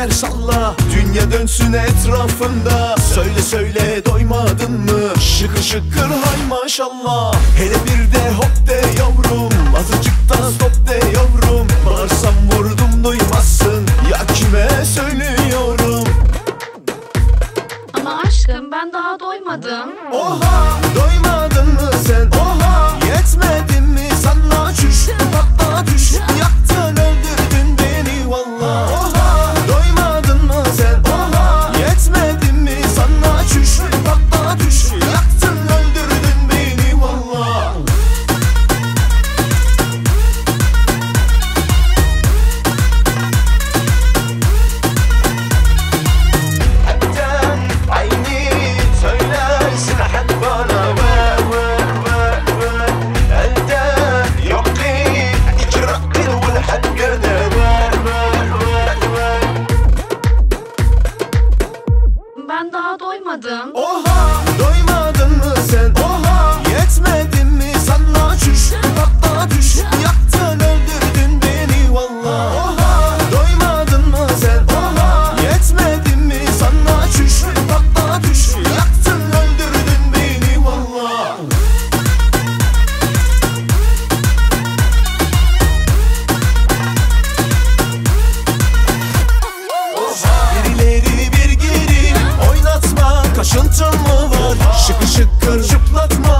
eller salla, dünya dönsün etrafında. Söyle söyle doymadın mı? Şıkır şıkır hay maşallah. Hele bir de hop de yavrum, azıcık da stop de yavrum. Bağırsam vurdum duymazsın, ya kime söylüyorum? Ama aşkım ben daha doymadım. Oha, doymadın mı sen? Oha, yetmedi mi sana çüş? Patla düş, yaktın öldürdün beni valla. Oha, doymadın mı sen? Oha, yetmedi mi sana çüş? Patla düş, yaktın öldürdün beni valla. Hepten aynı söylersin hep bana. Elde yok ki ikrakil ve hakkede. Ben daha doymadım. Oha, doymadın mı sen? Oha, yetmedi mi sana çüş? Patla düş, yaktın öldürdün beni valla. Oha, doymadın mı sen? Oha, yetmedi mi sana çüş? Patla düş, yaktın öldürdün beni valla. Birileri bir geri oynatma, kaşıntın mı var? Şıkır şıkır şıplatma.